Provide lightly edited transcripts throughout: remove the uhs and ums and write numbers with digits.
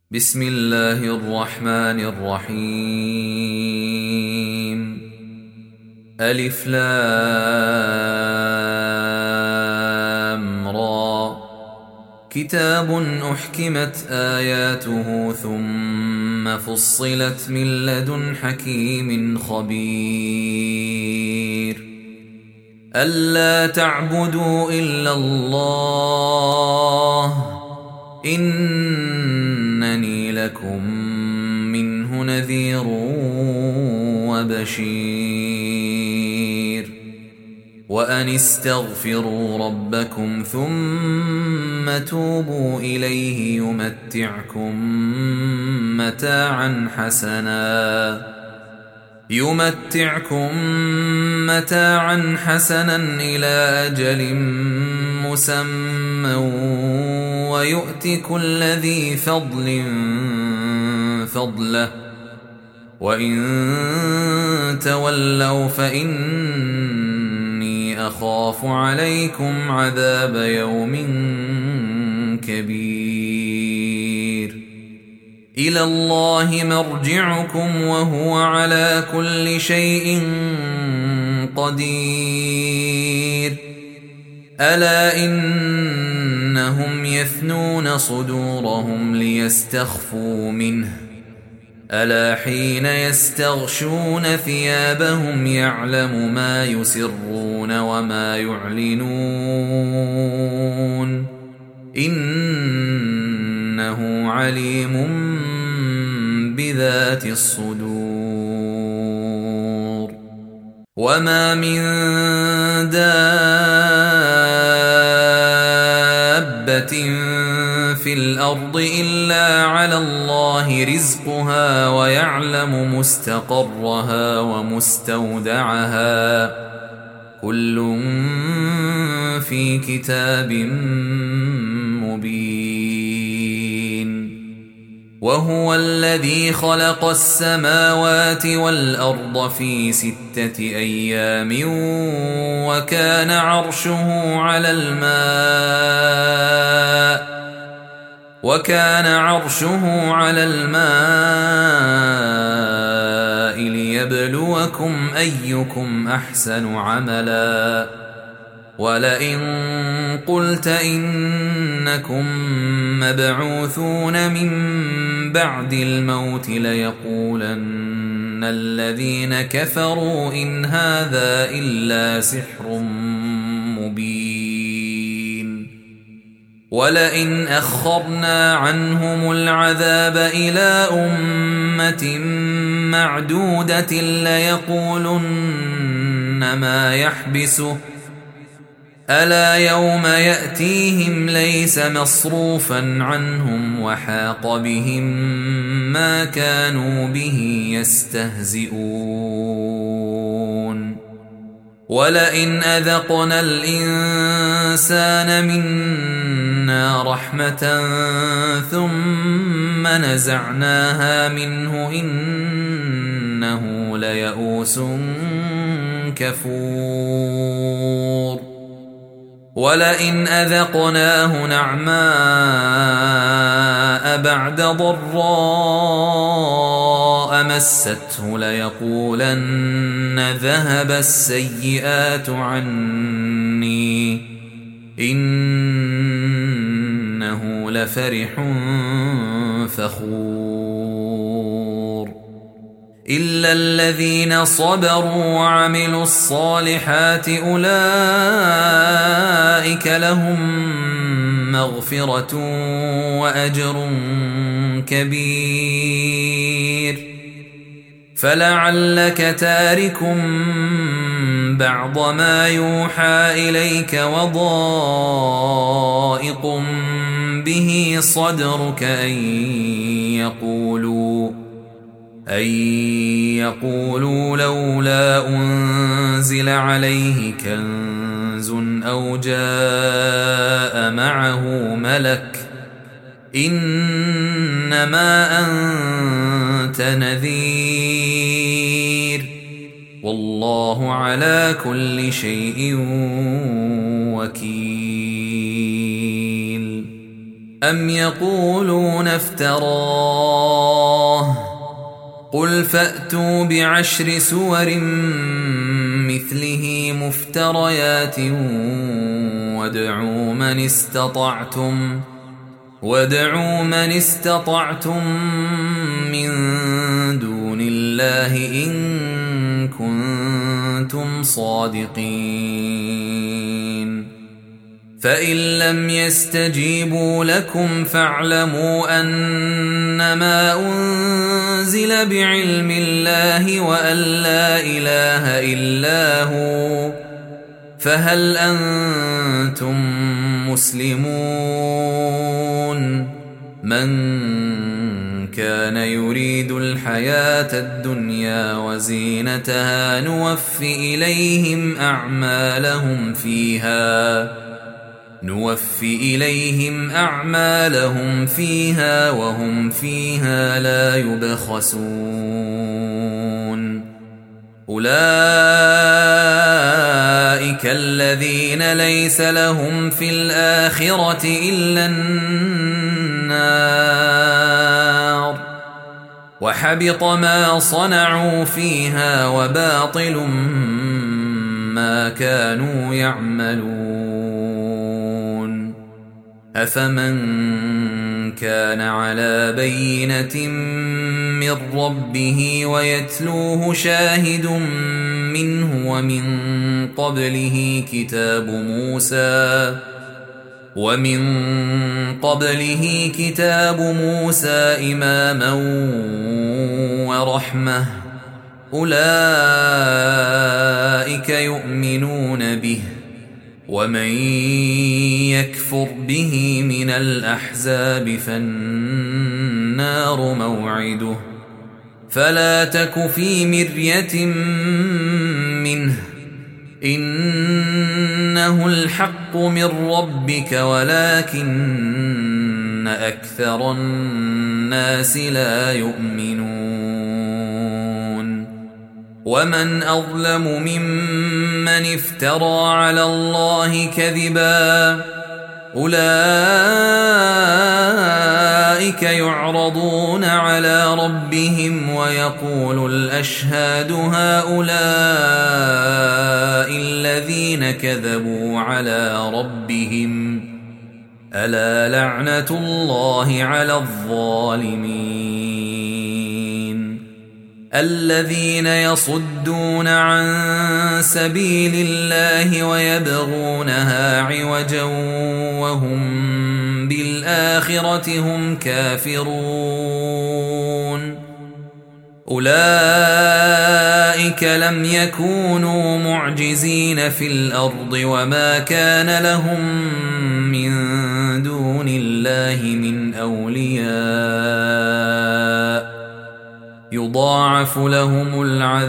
بسم الله الرحمن الرحيم. ألف لام را. كتاب أحكمت آياته ثم فصلت من لدن حكيم خبير. ألا تعبدوا إلا الله إنني لكم منه نذير وبشير. وأن استغفروا ربكم ثم توبوا إليه يمتعكم متاعا حسنا إلى أجل مسمى ويؤت كل ذي فضل فضله وإن تولوا فإني أخاف عليكم عذاب يوم كبير. إلى الله مرجعكم وهو على كل شيء قدير. ألا إنهم يثنون صدورهم ليستخفوا منه ألا حين يستغشون ثيابهم يعلم ما يسرون وما يعلنون إنه عليم بذات الصدور. وما من دابة في الأرض إلا على الله رزقها ويعلم مستقرها ومستودعها كل في كتاب مبين. وهو الذي خلق السماوات والأرض في 6 أيام وكان عرشه على الماء ليبلوكم أيكم أحسن عملا. ولئن قلت إنكم مبعوثون من بعد الموت ليقولن الذين كفروا إن هذا إلا سحر مبين. ولئن أخرنا عنهم العذاب إلى أمة معدودة ليقولن ما يحبسه ألا يوم يأتيهم ليس مصروفا عنهم وحاق بهم ما كانوا به يستهزئون. ولئن أذقنا الإنسان منا رحمة ثم نزعناها منه إنه ليئوس كفور. ولئن أذقناه نعماء بعد ضراء مسته ليقولن ذهب السيئات عني إنه لفرح فخور. إلا الذين صبروا وعملوا الصالحات أولئك لهم مغفرة وأجر كبير. فلعلك تارك بعض ما يوحى إليك وضائق به صدرك أن يقولوا لولا أنزل عليه كنز أو جاء معه ملك إنما أنت نذير والله على كل شيء وكيل. أم يقولون افتراه قل فأتوا بعشر سور مثله مفتريات وادعوا من استطعتم من دون الله إن كنتم صادقين فإن لم يستجيبوا لكم فاعلموا أنما أنزل بعلم الله وأن لا إله إلا هو فهل أنتم مسلمون من كان يريد الحياة الدنيا وزينتها نوفِ إليهم أعمالهم فيها وهم فيها لا يبخسون أولئك الذين ليس لهم في الآخرة إلا النار وحبط ما صنعوا فيها وباطل ما كانوا يعملون أفمن كان على بينة من ربه ويتلوه شاهد منه ومن قبله كتاب موسى إماما ورحمة أولئك يؤمنون به ومن يكفر به من الأحزاب فالنار موعده فلا تك في مرية منه إنه الحق من ربك ولكن أكثر الناس لا يؤمنون ومن أظلم ممن افترى على الله كذبا أولئك يعرضون على ربهم ويقول الأشهاد هؤلاء الذين كذبوا على ربهم ألا لعنة الله على الظالمين الذين يصدون عن سبيل الله ويبغونها عوجا وهم بالآخرة هم كافرون أولئك لم يكونوا معجزين في الأرض وما كان لهم من دون الله من أولياء يضاعف لهم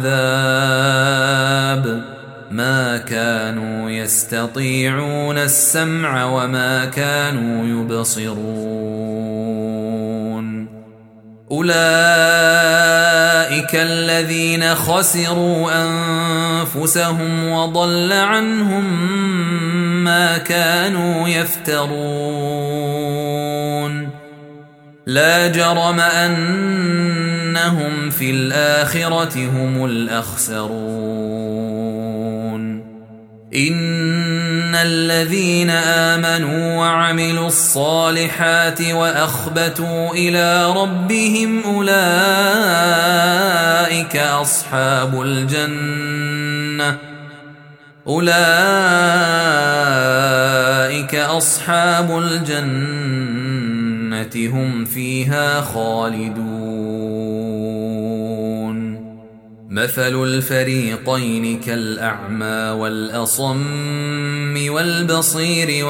العذاب ما كانوا يستطيعون السمع وما كانوا يبصرون أولئك الذين خسروا أنفسهم وضل عنهم ما كانوا يفترون لا جرم أنهم في الآخرة هم الأخسرون إن الذين آمنوا وعملوا الصالحات وأخبتوا إلى ربهم أولئك أصحاب الجنة هم فيها خالدون مثل الفريقين كالأعمى والأصم والبصير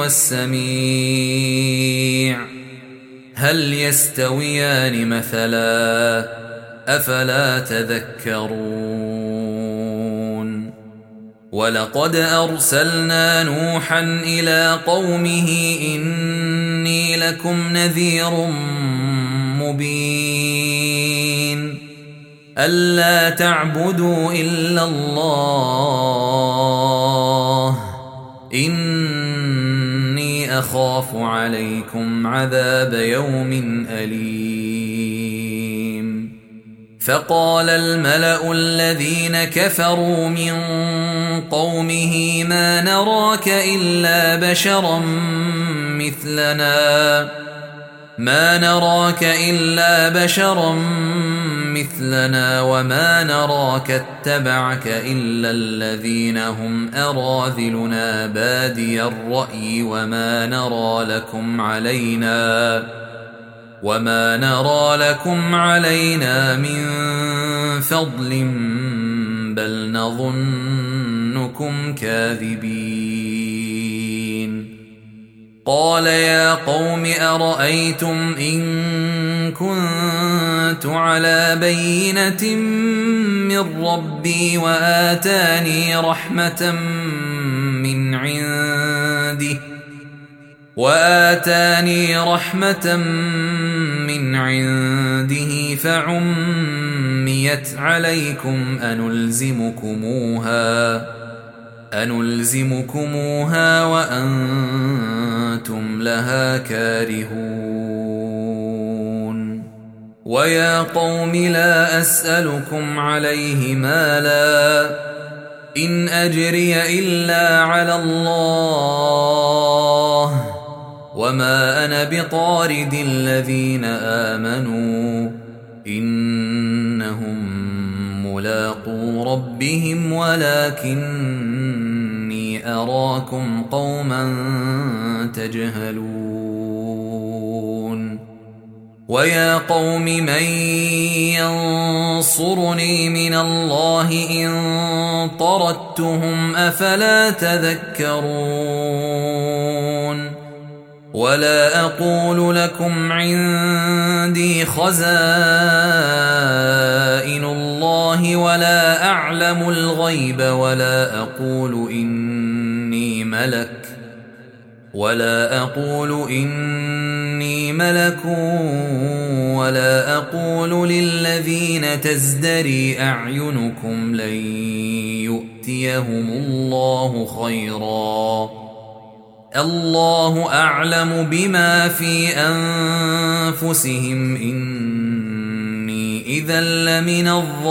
والسميع هل يستويان مثلا أفلا تذكرون ولقد أرسلنا نوحا إلى قومه إني لكم نذير مبين ألا تعبدوا إلا الله إني أخاف عليكم عذاب يوم أليم. فقال الملأ الذين كفروا من قومه ما نراك إلا بشرا مثلنا وما نراك اتبعك إلا الذين هم أراذلنا بادي الرأي وما نرى لكم علينا من فضل بل نظنكم كاذبين. قال يا قوم أرأيتم إن كنت على بينة من ربي وآتاني رحمة من عنده فعميت عليكم أنلزمكموها وأنتم لها كارهون. ويا قوم لا أسألكم عليه مالا إن أجري إلا على الله وما أنا بطارد الذين آمنوا إنهم ملاقو ربهم ولكني أراكم قوما تجهلون. ويا قوم من ينصرني من الله إن طردتهم أفلا تذكرون. ولا أقول لكم عندي خزائن الله ولا أعلم الغيب ولا أقول إني ملك ولا أقول للذين تزدري أعينكم لن يؤتيهم الله خيرا الله أعلم بما في أنفسهم إني إذا لمن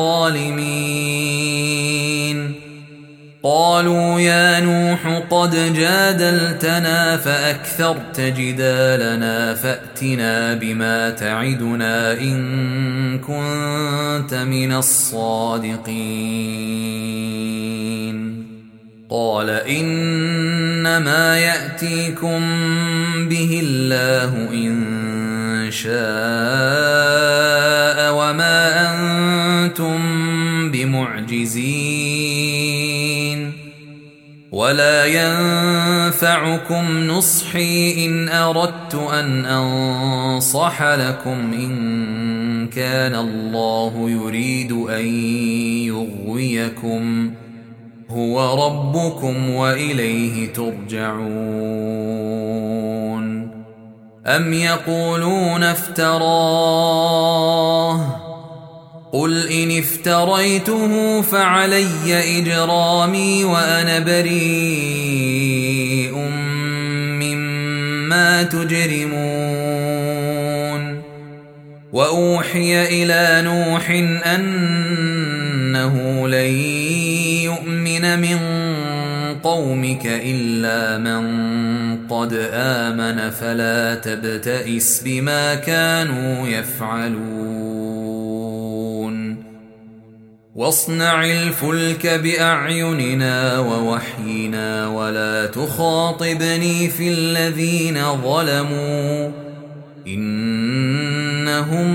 الظالمين. قالوا يا نوح قد جادلتنا فأكثرت جدالنا فأتنا بما تعدنا إن كنت من الصادقين. قال إنما يأتيكم به الله إن شاء وما أنتم بمعجزين ولا ينفعكم نصحي إن أردت أن أنصح لكم إن كان الله يريد أن يغويكم هو ربكم وإليه ترجعون. أم يقولون افتراه قل إن افتريته فعلي إجرامي وأنا بريء مما تجرمون. وأوحي إلى نوح أنه لن يؤمن من قومك إلا من قد آمن فلا تبتئس بما كانوا يفعلون. واصنع الفلك بأعيننا ووحينا ولا تخاطبني في الذين ظلموا إنهم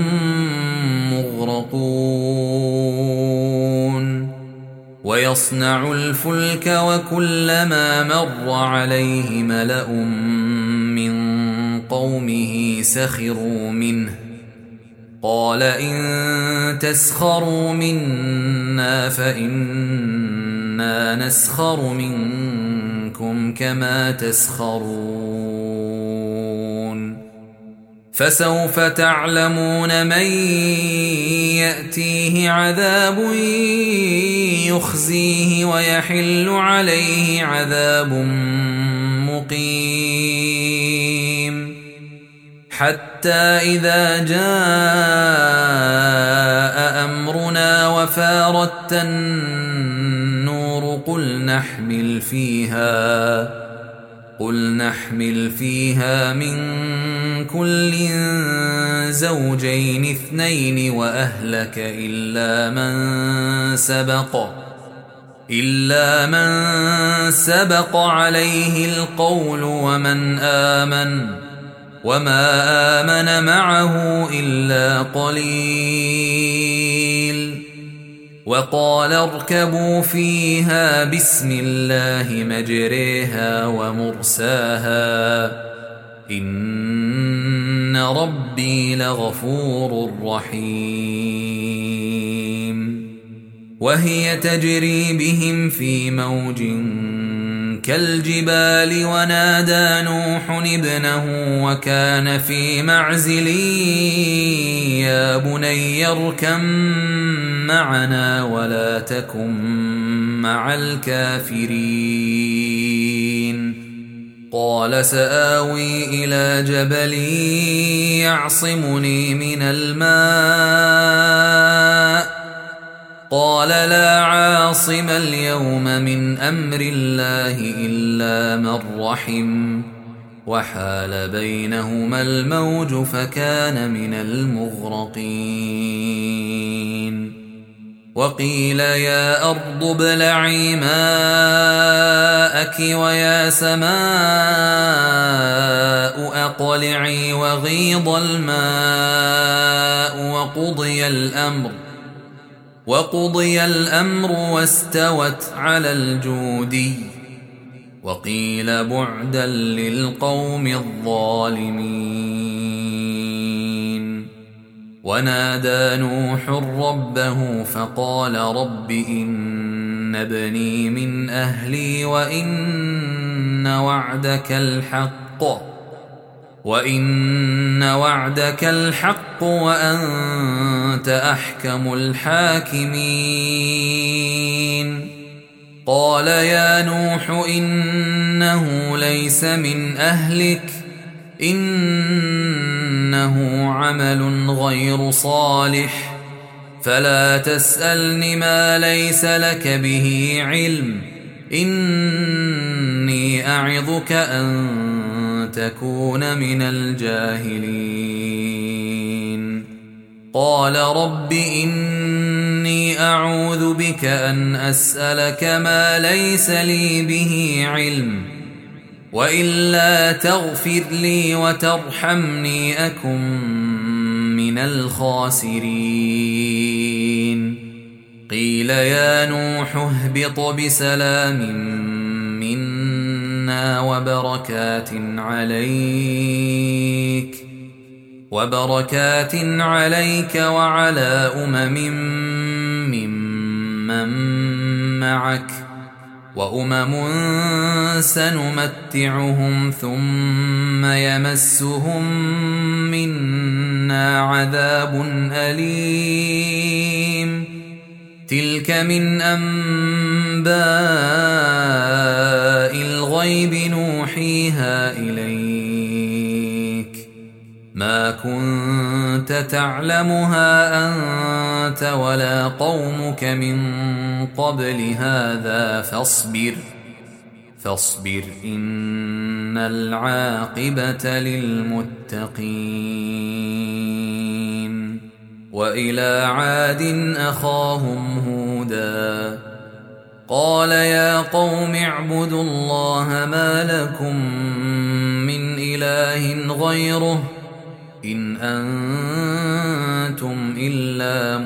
مغرقون. ويصنع الفلك وكلما مر عليه ملأ من قومه سخروا منه قال إن تسخروا منا فإنا نسخر منكم كما تسخرون. فسوف تعلمون من يأتيه عذاب يخزيه ويحل عليه عذاب مقيم. حتى إذا جاء أمرنا وفارت النور قل نحمل فيها من كل زوجين اثنين وأهلك إلا من سبق عليه القول وما آمن معه إلا قليل. وقال اركبوا فيها بسم الله مجريها ومرساها إن ربي لغفور رحيم. وهي تجري بهم في موج كالجبال ونادى نوح ابنه وكان في معزل يا بني اركب معنا ولا تكن مع الكافرين. قال سآوي إلى جبل يعصمني من الماء قال لا عاصم اليوم من أمر الله إلا من رحم وحال بينهما الموج فكان من المغرقين. وقيل يا أرض ابلعي ماءك ويا سماء أقلعي وغيض الماء وقضي الأمر واستوت على الجودي وقيل بعدا للقوم الظالمين. ونادى نوح ربه فقال رب إن ابني من أهلي وإن وعدك الحق وأنت أحكم الحاكمين. قال يا نوح إنه ليس من أهلك إنه عمل غير صالح فلا تسألني ما ليس لك به علم إني أعظك أن تكون من الجاهلين. قال رب إني أعوذ بك أن أسألك ما ليس لي به علم وإلا تغفر لي وترحمني أكن من الخاسرين. قيل يا نوح اهبط بسلام منا وبركات عليك وعلى ممن معك وأمم سنمتعهم ثم يمسهم منا عذاب أليم. تلك من أنباء الغيب نوحيها إليك ما كنت تعلمها أنت ولا قومك من قبل هذا فاصبر إن العاقبة للمتقين. وإلى عاد أخاهم هودا قال يا قوم اعبدوا الله ما لكم من إله غيره إن أنتم إلا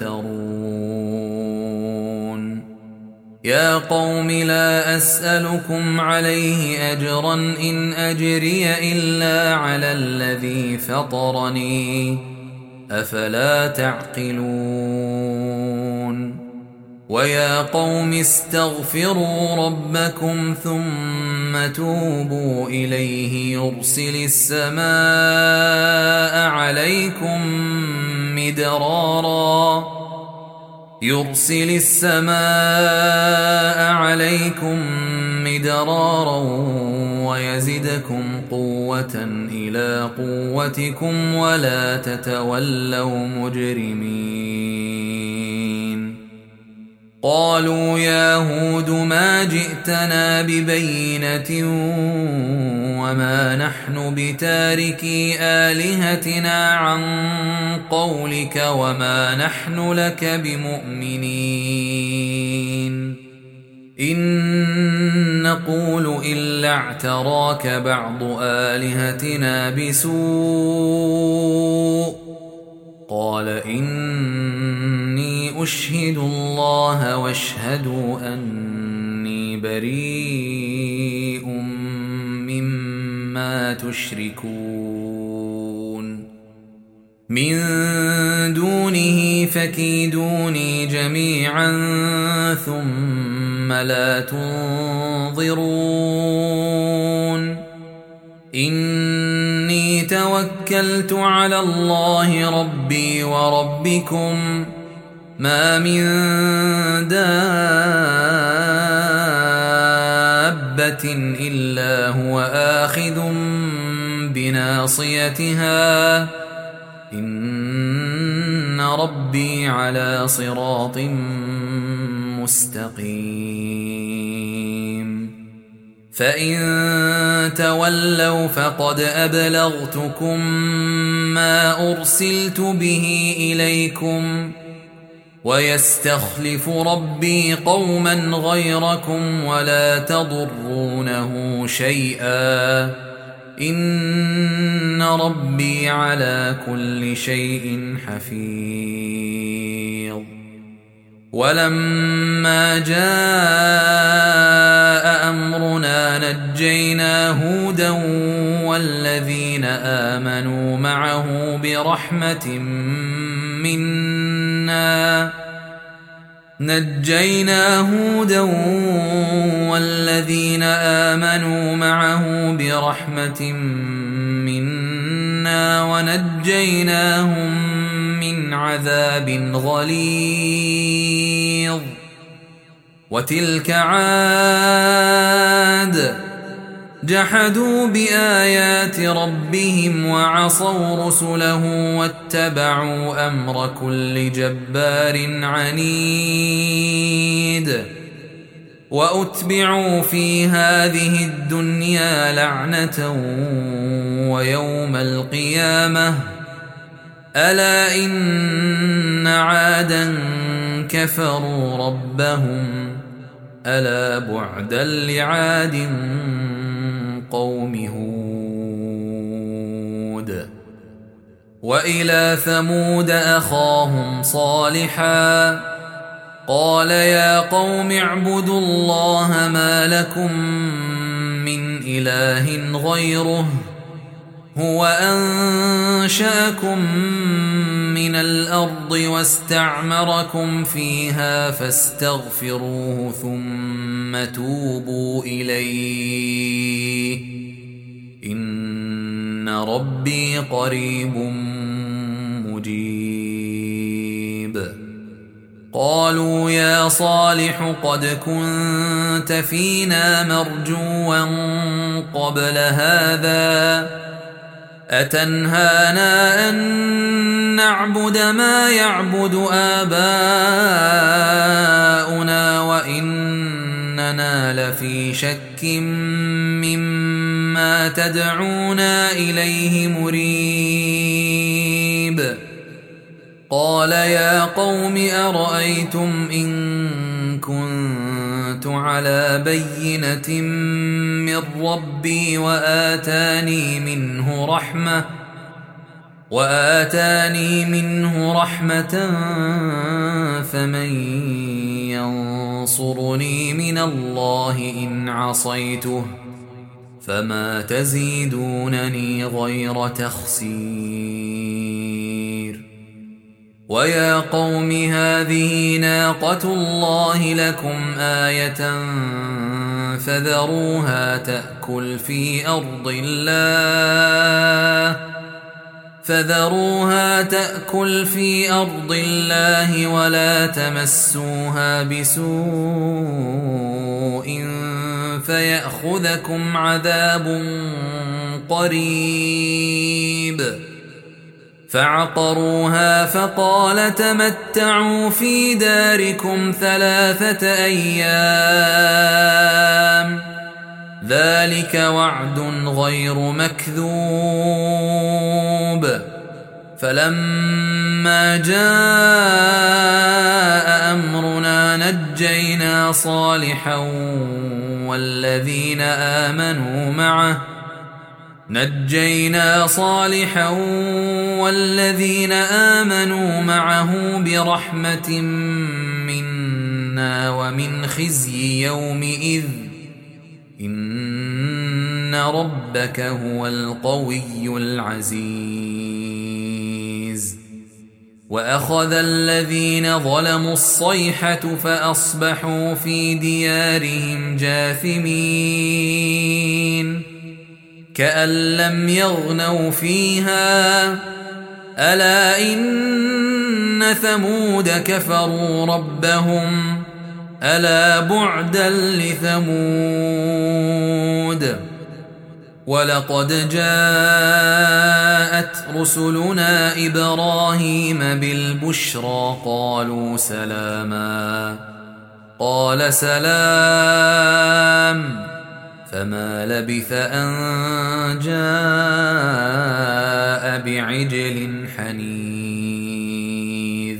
مفترون. يا قوم لا أسألكم عليه أجرا إن أجري إلا على الذي فطرني أفلا تعقلون. ويا قوم استغفروا ربكم ثم توبوا إليه يرسل السماء عليكم مدرارا ويزدكم قوة إلى قوتكم ولا تتولوا مجرمين. قالوا يا هود ما جئتنا ببينة وما نحن بتاركي آلهتنا عن قولك وما نحن لك بمؤمنين إن نقول إلا اعتراك بعض آلهتنا بسوء. قال إني أشهد الله واشهدوا أني بريء مما تشركون من دونه فكيدوني جميعا ثم لا تنظرون. إني توكلت على الله ربي وربكم ما من دابة إلا هو آخذ بناصيتها إن ربي على صراط مستقيم. فإن تولوا فقد أبلغتكم ما أرسلت به إليكم ويستخلف ربي قوما غيركم ولا تضرونه شيئا إن ربي على كل شيء حفيظ. ولما جاء أمرنا نجينا هودا والذين آمنوا معه برحمة منا ونجيناهم من عذاب غليظ. وتلك عاد جحدوا بآيات ربهم وعصوا رسله واتبعوا أمر كل جبار عنيد. وأتبعوا في هذه الدنيا لعنة ويوم القيامة ألا إن عادا كفروا ربهم ألا بعدا لعاد قوم هود. وإلى ثمود أخاهم صالحا قال يا قوم اعبدوا الله ما لكم من إله غيره هو أنشأكم من الأرض واستعمركم فيها فاستغفروه ثم توبوا إليه إن ربي قريب مجيب. قالوا يا صالح قد كنت فينا مرجوا قبل هذا أتنهانا أن نعبد ما يعبد آباؤنا وإننا لفي شك مما تدعونا إليه مريب. قال يا قوم أرأيتم إن كنت على بينة من ربي وآتاني منه رحمة فمن ينصرني من الله إن عصيته فما تزيدونني غير تخسير. ويا قوم هذه ناقة الله لكم آية فذروها تأكل في أرض الله فذروها تأكل في أرض الله ولا تمسوها بسوء فيأخذكم عذاب قريب. فعقروها فقال تمتعوا في داركم 3 أيام ذلك وعد غير مكذوب. فلما جاء أمرنا نجينا صالحا والذين آمنوا معه برحمة منا ومن خزي يومئذ إن ربك هو القوي العزيز. وأخذ الذين ظلموا الصيحة فأصبحوا في ديارهم جاثمين كأن لم يغنوا فيها ألا إن ثمود كفروا ربهم ألا بعدا لثمود. ولقد جاءت رسلنا إبراهيم بالبشرى قالوا سلاما قال سلام فما لبث أن جاء بعجل حنيذ.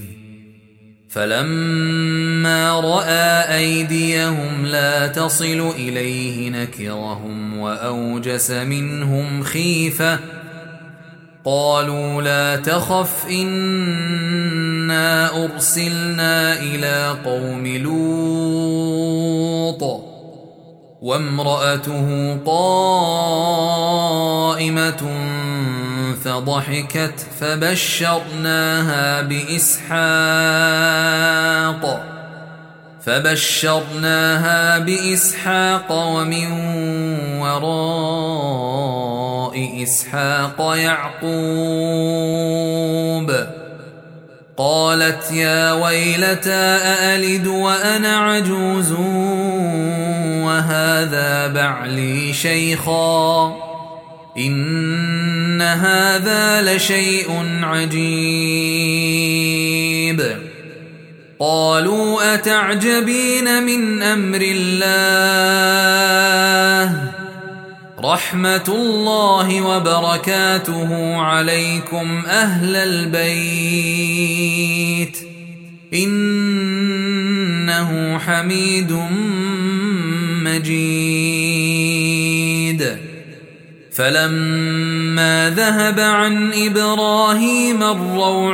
فلما رأى أيديهم لا تصل إليه نكرهم وأوجس منهم خيفة قالوا لا تخف إنا أرسلنا إلى قوم لوط وامرأته قائمة فضحكت فبشرناها بإسحاق ومن وراء إسحاق يعقوب. قالت يا ويلتى أألد وأنا عجوز وهذا بعلي شيخا إن هذا لشيء عجيب. قالوا أتعجبين من أمر الله رحمة الله وبركاته عليكم أهل البيت إنه حميد مجيد. فلما ذهب عن إبراهيم الروع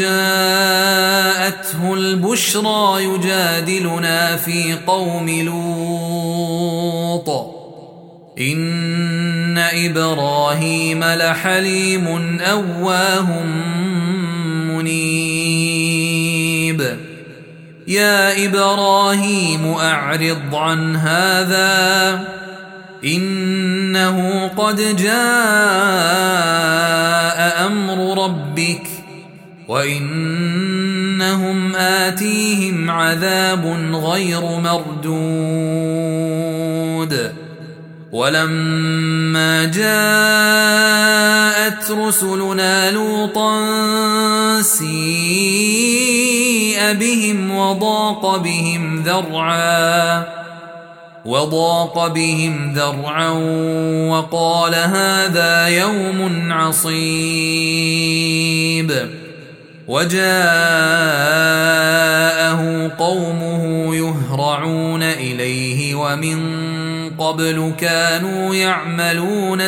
وجاءته البشرى يجادلنا في قوم لوط إن إبراهيم لحليم أواه منيب. يا إبراهيم أعرض عن هذا إنه قد جاء أمر ربك وإنهم آتيهم عذاب غير مردود. ولما جاءت رسلنا لوطا سيء بهم وضاق بهم ذرعا وقال هذا يوم عصيب. وجاءه قومه يهرعون إليه ومن قبل كانوا يعملون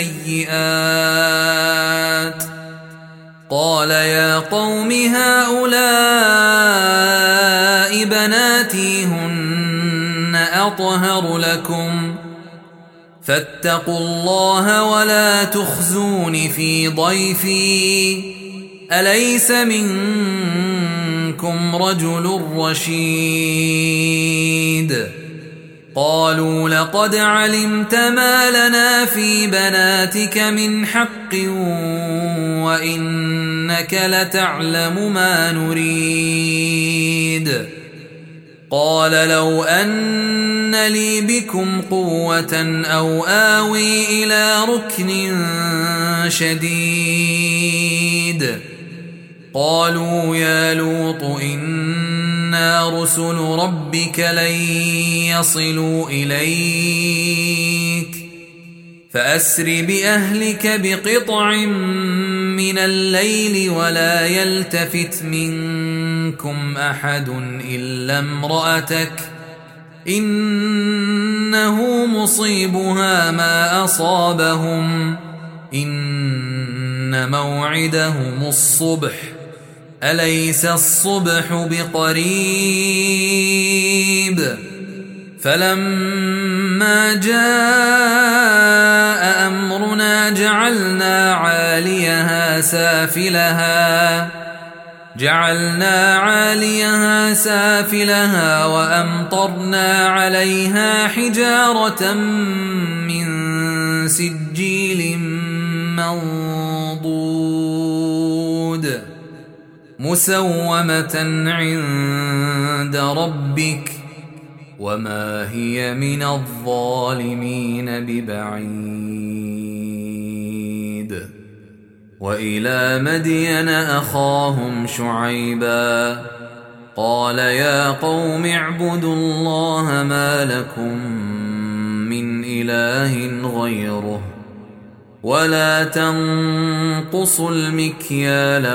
السيئات. قال يا قوم هؤلاء بناتي هن أطهر لكم فاتقوا الله ولا تخزون في ضيفي أليس منكم رجل رشيد. قالوا لقد علمت ما لنا في بناتك من حق وإنك لتعلم ما نريد. قال لو أن لي بكم قوة أو آوي إلى ركن شديد. قالوا يا لوط إنا رسل ربك لن يصلوا إليك فأسر بأهلك بقطع من الليل ولا يلتفت منكم أحد إلا امرأتك إنه مصيبها ما أصابهم إن موعدهم الصبح أليس الصبح بقريب. فلما جاء أمرنا جعلنا عاليها سافلها وأمطرنا عليها حجارة من سجيل منضود مسومة عند ربك وما هي من الظالمين ببعيد. وإلى مدين أخاهم شعيبا قال يا قوم اعبدوا الله ما لكم من إله غيره ولا تنقصوا المكيال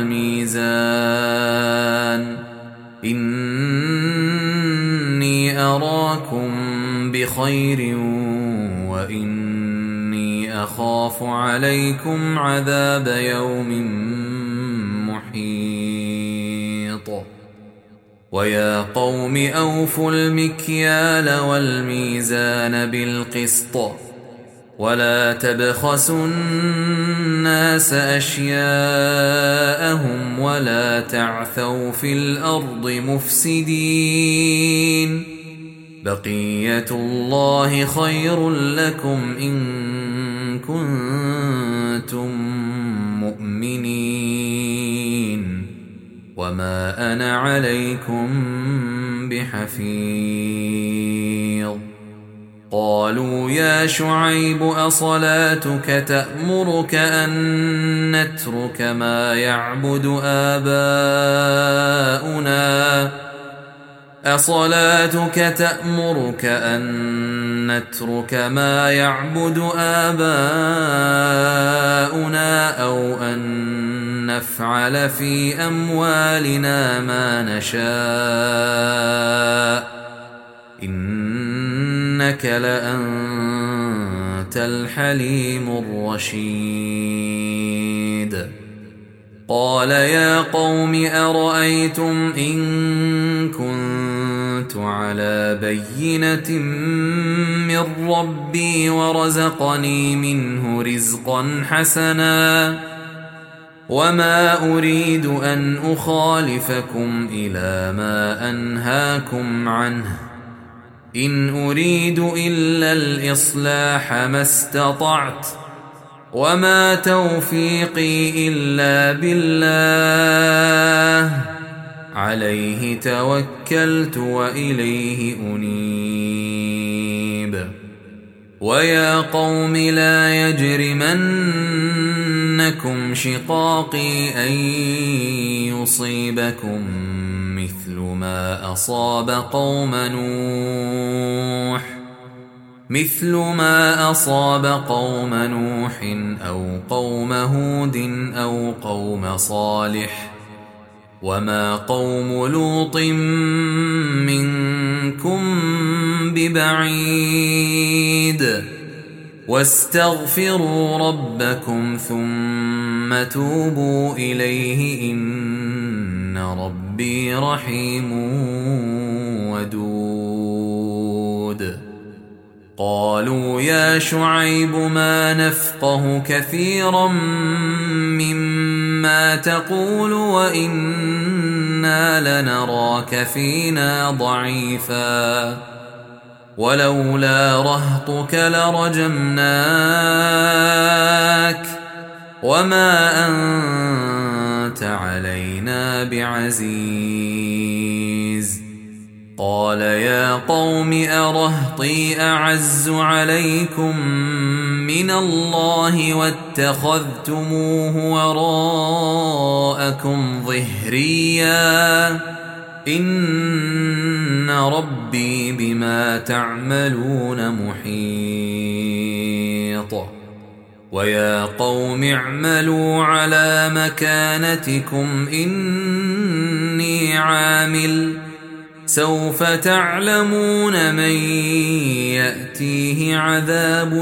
والميزان إني أراكم بخير وإني أخاف عليكم عذاب يوم محيط. ويا قوم أوفوا المكيال والميزان بالقسط ولا تبخسوا الناس أشياءهم ولا تعثوا في الأرض مفسدين. بقية الله خير لكم إن كنتم مؤمنين وما أنا عليكم بحفيظ. قالوا يا شعيب أصلاتك تأمرك أن نترك ما يعبد آباؤنا أو أن نفعل في أموالنا ما نشاء إنك لأنت الحليم الرشيد. قال يا قوم أرأيتم إن كنت على بينة من ربي ورزقني منه رزقا حسنا وما أريد أن أخالفكم إلى ما أنهاكم عنه إن أريد إلا الإصلاح ما استطعت وما توفيقي إلا بالله عليه توكلت وإليه أنيب. ويا قوم لا يجرمنكم شقاقي أن يصيبكم مثل ما أصاب قوم نوح أو قوم هود أو قوم صالح وما قوم لوط منكم ببعيد. واستغفروا ربكم ثم توبوا إليه إن ربي رحيم ودود. قالوا يا شعيب ما نفقه كثيرا مما تقول وإنا لنراك فينا ضعيفا ولولا رهطك لرجمناك وما أنت علينا بعزيز. قال يا قوم أرهطي أعز عليكم من الله واتخذتموه وراءكم ظهريا إن ربي بما تعملون محيط. ويا قوم اعملوا على مكانتكم إني عامل سوف تعلمون من يأتيه عذاب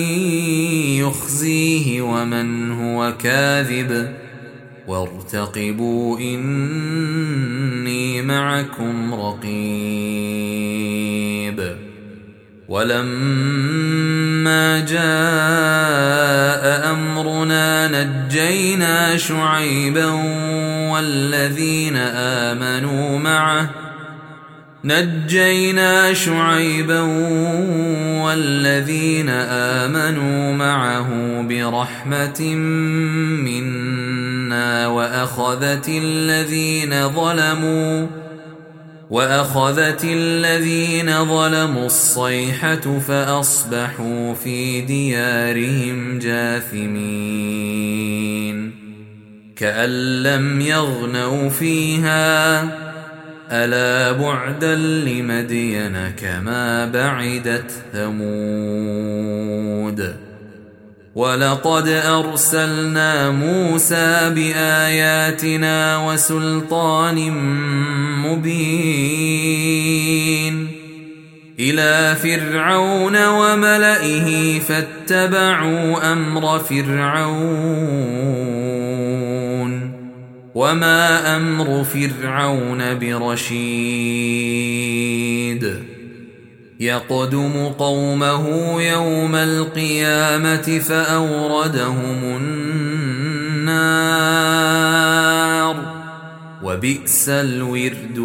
يخزيه ومن هو كاذب وارتقبوا إني معكم رقيب. ولما جاء أمرنا نجينا شعيبا والذين آمنوا معه برحمة منا وأخذت الذين ظلموا الصيحة فأصبحوا في ديارهم جاثمين كأن لم يغنوا فيها ألا بعدا لمدين كما بعدت ثمود. ولقد أرسلنا موسى بآياتنا وسلطان مبين إلى فرعون وملئه فاتبعوا أمر فرعون وما أمر فرعون برشيد. يقدم قومه يوم القيامة فأوردهم النار وبئس الورد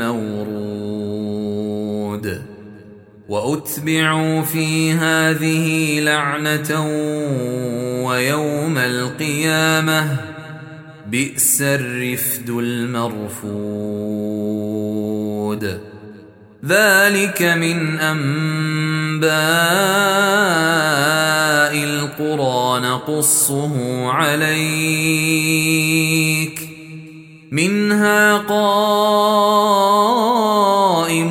المورود. وأتبعوا في هذه لعنة ويوم القيامة بئس الرفد المرفود. ذلك من أنباء القرى نقصه عليك منها قائم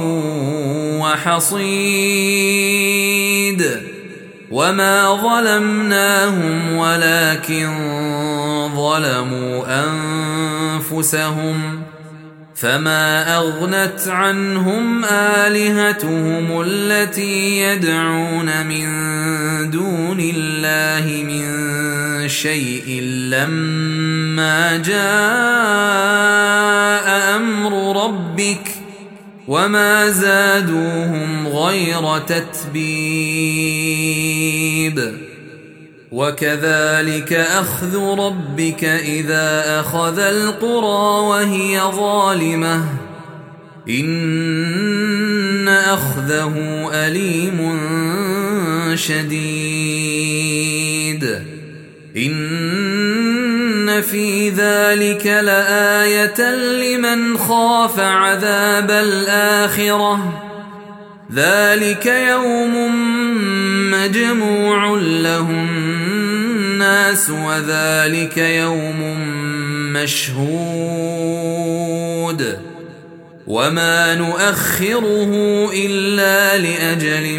وحصيد. وما ظلمناهم ولكن ظلموا أنفسهم فما أغنت عنهم آلهتهم التي يدعون من دون الله من شيء لما جاء أمر ربك وما زادوهم غير تتبيب. وكذلك أخذ ربك إذا أخذ القرى وهي ظالمة إن أخذه أليم شديد. إن في ذلك لآية لمن خاف عذاب الآخرة ذلك يوم مجموع له الناس وذلك يوم مشهود وما نؤخره إلا لأجل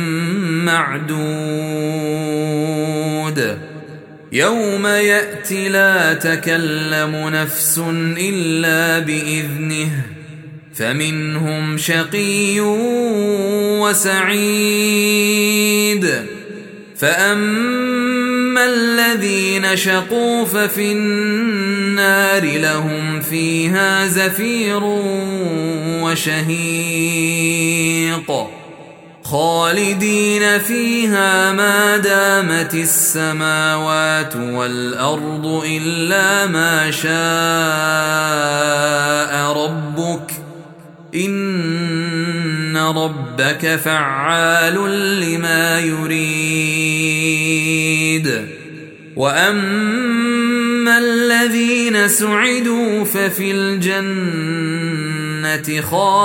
معدود. يوم يأتي لا تكلم نفس إلا بإذنه فمنهم شقي وسعيد. فأما الذين شقوا ففي النار لهم فيها زفير وشهيق خالدين فيها ما دامت السماوات والأرض إلا ما شاء ربك إن ربك فعال لما يريد. وأما فأما الذين سعدوا ففي الجنة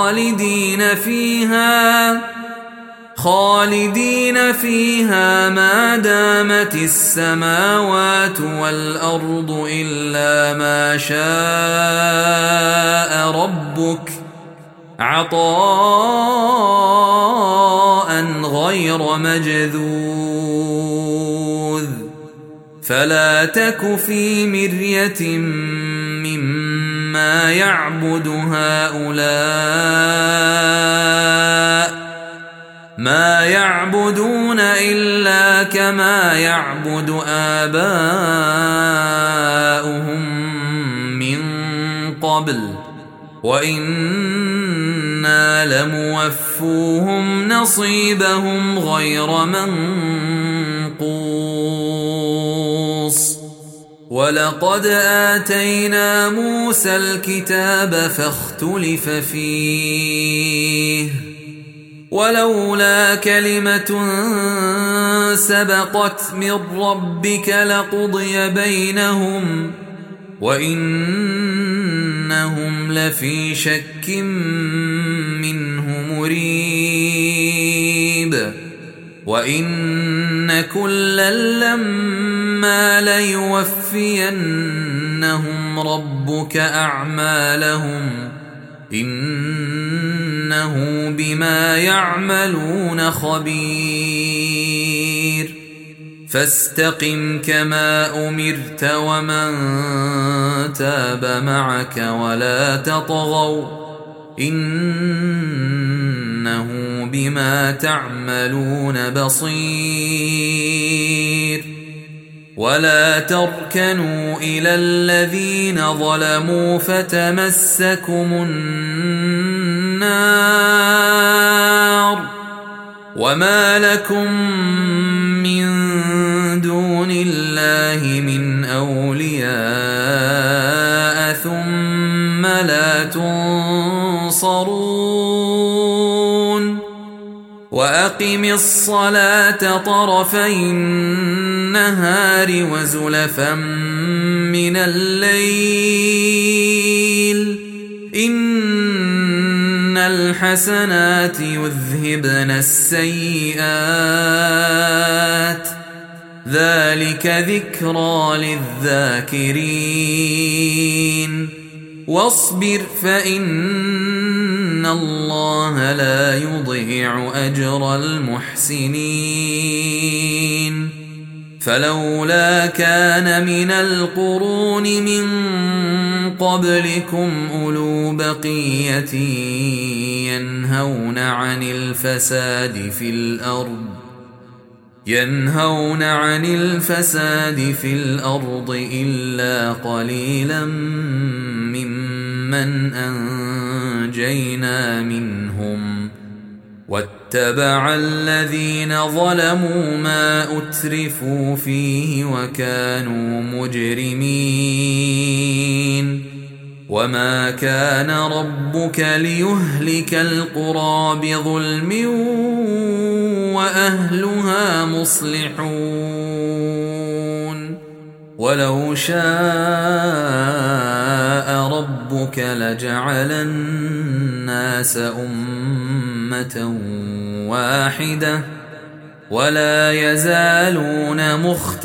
خالدين فيها ما دامت السماوات والأرض إلا ما شاء ربك عطاء غير مجذوذ فلا تك في مرية مما يعبد هؤلاء ما يعبدون إلا كما يعبد آباؤهم من قبل وإنا لموفوهم نصيبهم غير منقوص ولقد آتينا موسى الكتاب فاختلف فيه ولولا كلمة سبقت من ربك لقضي بينهم وإنهم لفي شك منه مريب وإن كلا لما ليوفينهم ربك أعمالهم إنه بما يعملون خبير فاستقم كما أمرت ومن تاب معك ولا تطغوا إنه بما تعملون بصير ولا تركنوا إلى الذين ظلموا فتمسكم النار وما لكم من دون الله من أولياء ثم لا تنصرون وأقم الصلاة طرفي النهار وزلفا من الليل إن الحسنات يذهبن السيئات ذلك ذكرى للذاكرين واصبر فإن الله لا يضيع أجر المحسنين فلولا كان من القرون من قبلكم أولو بقية ينهون عن الفساد في الأرض إلا قليلا ممن أنجينا منهم واتبع الذين ظلموا ما أترفوا فيه وكانوا مجرمين وما كان ربك ليهلك القرى بظلم وأهلها مصلحون ولو شاء ربك لجعل الناس أمة واحدة ولا يزالون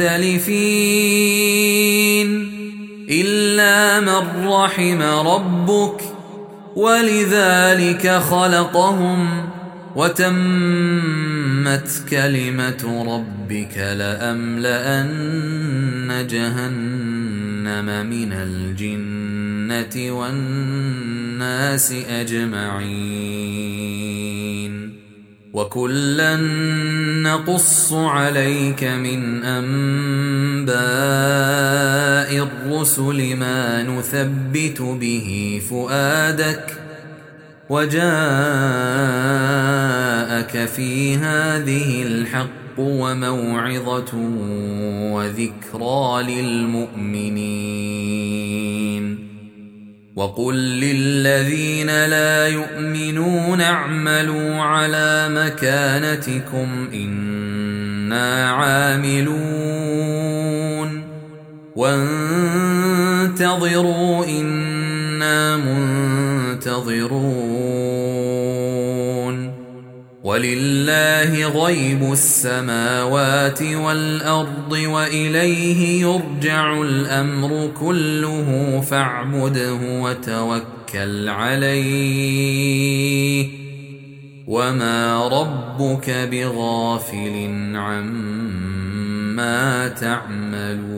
مختلفين إلا من رحم ربك ولذلك خلقهم وتمت كلمة ربك لأملأن جهنم من الجنة والناس أجمعين وكلا نقص عليك من أنباء الرسل ما نثبت به فؤادك وجاءك في هذه الحق وموعظة وذكرى للمؤمنين وقل للذين لا يؤمنون اعملوا على مكانتكم إنا عاملون وانتظروا إنا منتظرون ولله غيب السماوات والأرض وإليه يرجع الأمر كله فاعبده وتوكل عليه وما ربك بغافل عما تعملون